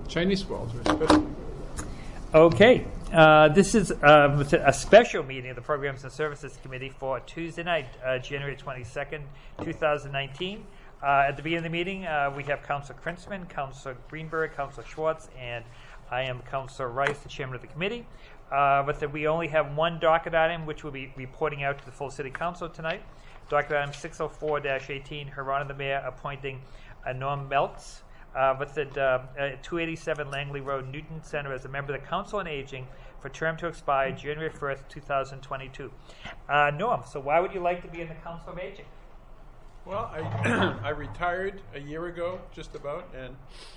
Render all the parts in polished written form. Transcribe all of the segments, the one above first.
Chinese walls are especially good. Okay, this is a special meeting of the Programs and Services Committee for Tuesday night, January 22nd, 2019. At the beginning of the meeting, we have Councilor Krinsman, Councilor Greenberg, Councilor Schwartz, and I am Councilor Rice, the chairman of the committee. But we only have one docket item, which we'll be reporting out to the full city council tonight. Docket item 604-18, Her Honor the Mayor appointing Norm Meltz with the 287 Langley Road, Newton Center, as a member of the Council on Aging for term to expire January 1st, 2022. Norm, so why would you like to be in the Council of Aging? Well, I retired a year ago, just about, and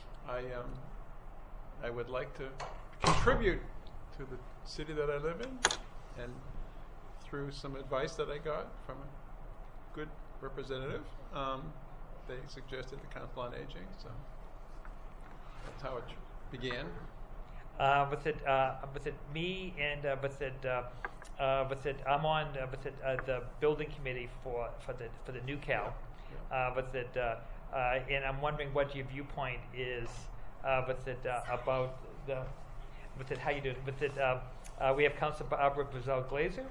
I would like to contribute to the city that I live in, and through some advice that I got from a good representative, they suggested the Council on Aging, so that's how it began. I'm on the building committee for the new Cal, and I'm wondering what your viewpoint is about how you do it. We have Councilor Barbara Brazel Glazer,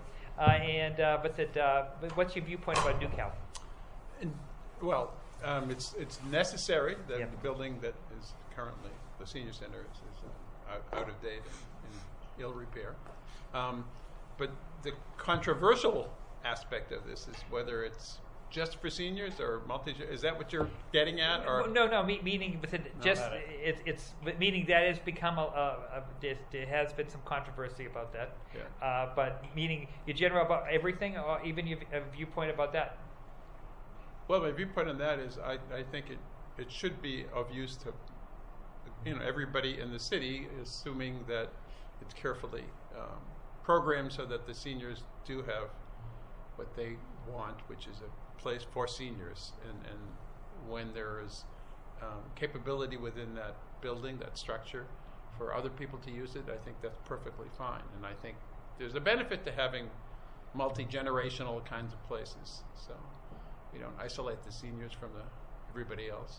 what's your viewpoint about new Cal? Well, it's necessary that the building that is currently the senior center is out of date and in ill repair. But the controversial aspect of this is whether it's just for seniors or is that what you're getting at? Or no. Meaning meaning that has become there has been some controversy about that. Yeah. But meaning your general about everything, or even your viewpoint about that. Well, my viewpoint on that is I think it should be of use to everybody in the city, assuming that it's carefully programmed so that the seniors do have what they want, which is a place for seniors. And when there is capability within that building, that structure, for other people to use it, I think that's perfectly fine. And I think there's a benefit to having multi-generational kinds of places. So we don't isolate the seniors from everybody else.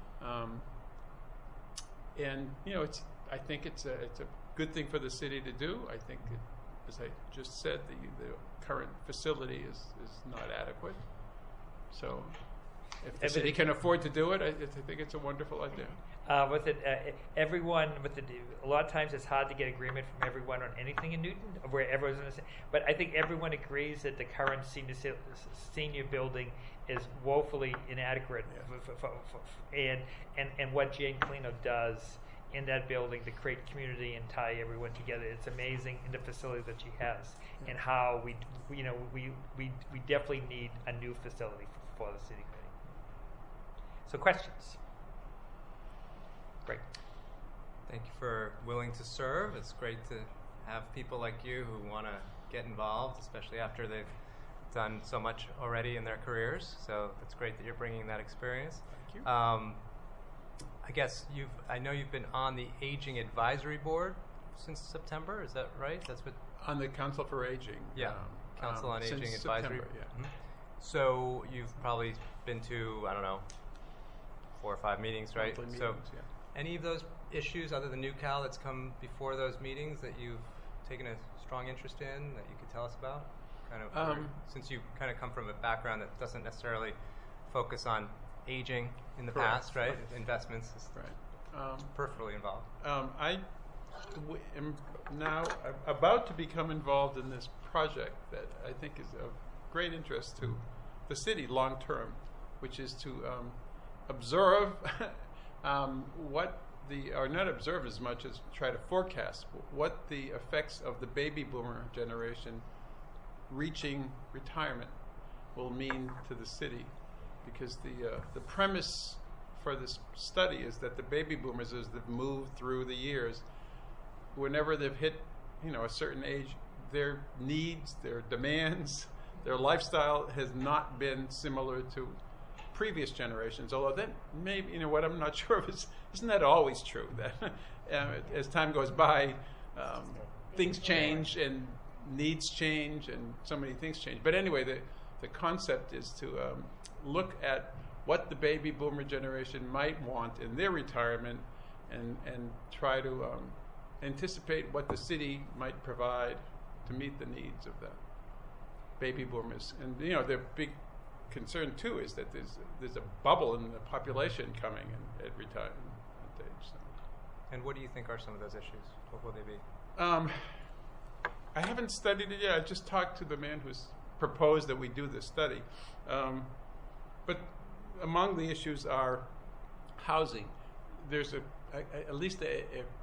And I think it's a good thing for the city to do. I think, as I just said, the current facility is not adequate. So if the city can afford to do it, I think it's a wonderful idea. Everyone, a lot of times it's hard to get agreement from everyone on anything in Newton, where everyone's in the same. But I think everyone agrees that the current senior building is woefully inadequate, and what Jane Clino does in that building to create community and tie everyone together. It's amazing in the facility that she has, and how we definitely need a new facility for the city committee. So questions? Great. Thank you for willing to serve. It's great to have people like you who want to get involved, especially after they've done so much already in their careers. So it's great that you're bringing that experience. Thank you. I guess I know you've been on the Aging Advisory Board since September. Is that right? That's what on the Council for Aging. Yeah, Council on Aging Advisory. September, yeah. Mm-hmm. So you've probably been to 4 or 5 meetings, right? Monthly so meetings, yeah. Any of those issues other than New Cal that's come before those meetings that you've taken a strong interest in that you could tell us about? Since you kind of come from a background that doesn't necessarily focus on aging in the past, right? Investments is peripherally involved. I am now about to become involved in this project that I think is of great interest to the city long term, which is to observe or not observe as much as try to forecast what the effects of the baby boomer generation reaching retirement will mean to the city. Because the premise for this study is that the baby boomers, as they've moved through the years, whenever they've hit a certain age, their needs, their demands, their lifestyle has not been similar to previous generations. Although then maybe what I'm not sure of isn't that always true that as time goes by, things change and needs change and so many things change. But anyway, the concept is to look at what the baby boomer generation might want in their retirement and try to anticipate what the city might provide to meet the needs of the baby boomers. And the big concern too is that there's a bubble in the population coming at retirement age. So. And what do you think are some of those issues? What will they be? I haven't studied it yet. I just talked to the man who's proposed that we do this study. But among the issues are housing. There's at least a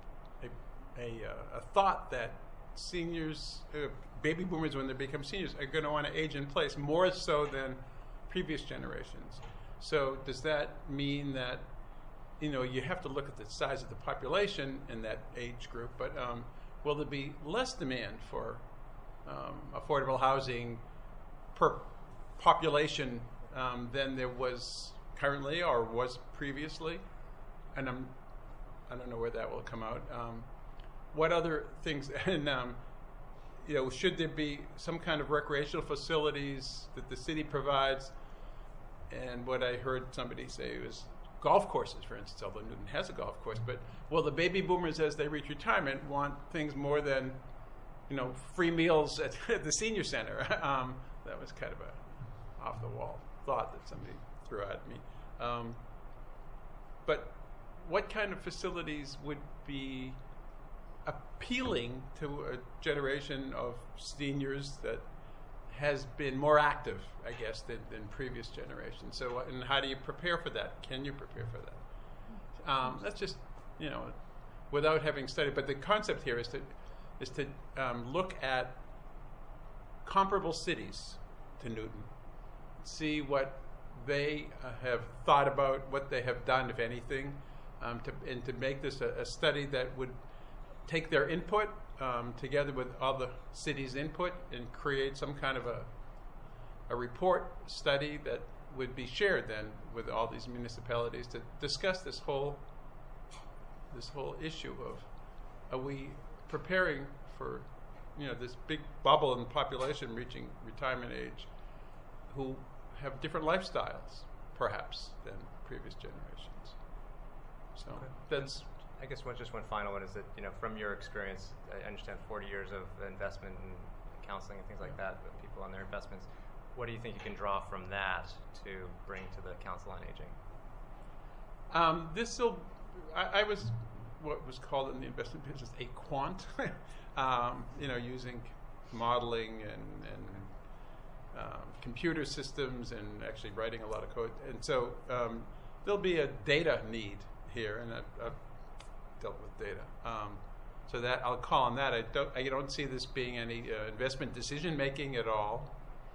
thought that seniors, baby boomers, when they become seniors, are going to want to age in place more so than previous generations. So does that mean that you have to look at the size of the population in that age group, but will there be less demand for affordable housing per population than there was currently or was previously? And I don't know where that will come out. What other things? And should there be some kind of recreational facilities that the city provides? And what I heard somebody say was golf courses, for instance, although Newton has a golf course. But will the baby boomers, as they reach retirement, want things more than free meals at the senior center? That was kind of a off-the-wall thought that somebody threw at me. But what kind of facilities would be appealing to a generation of seniors that has been more active, I guess, than previous generations? So, and how do you prepare for that? Can you prepare for that? That's just, without having studied. But the concept here is to look at comparable cities to Newton, see what they have thought about, what they have done, if anything, and to make this a study that would take their input together with other cities' input and create some kind of a report study that would be shared then with all these municipalities to discuss this whole issue of, are we preparing for this big bubble in the population reaching retirement age who have different lifestyles perhaps than previous generations. So that's, I guess just one final one is that, from your experience, I understand 40 years of investment in counseling and things like that with people on their investments. What do you think you can draw from that to bring to the Council on Aging? I was what was called in the investment business a quant, using modeling and computer systems and actually writing a lot of code. And so there'll be a data need here, and I've dealt with data. So that I'll call on that. I don't see this being any investment decision making at all.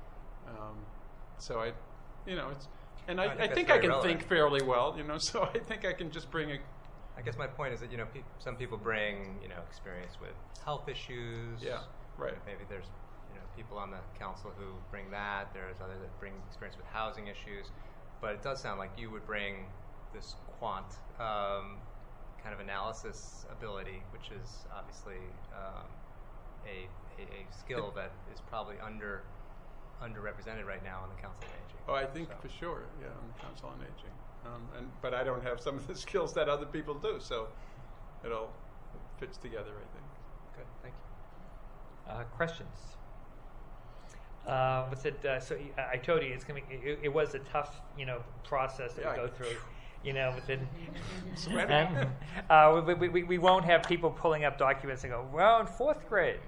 So I think I can think fairly well. So I think I can just bring I guess my point is that some people bring experience with health issues. Yeah, right. Maybe there's people on the council who bring that. There's others that bring experience with housing issues. But it does sound like you would bring this quant kind of analysis ability, which is obviously a skill that is probably underrepresented right now on the Council on Aging. Oh, I think for sure, yeah, on the Council on Aging. But I don't have some of the skills that other people do, so it all fits together, I think. Good, thank you. Questions? So I told you it was a tough, process that we go through. We won't have people pulling up documents and go, well, in fourth grade.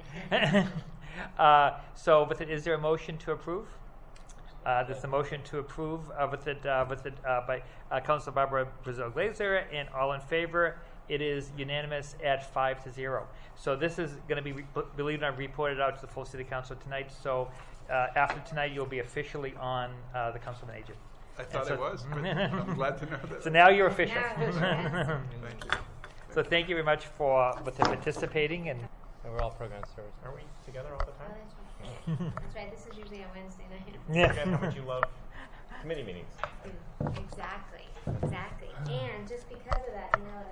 So is there a motion to approve? There's a motion to approve by Councilor Barbara Brazeau Glazer, and all in favor. It is unanimous at 5-0. So this is going to be, believe it or not, reported out to the full City Council tonight. So after tonight, you'll be officially on the Council on Aging. I thought I was, but I'm glad to know that. So now you're official. Thank you. So thank you very much for participating. And we're all program service. Aren't we together all the time? Oh, that's right. This is usually on Wednesday night. Yeah. Forget how much you love committee meetings. Exactly. And just because of that,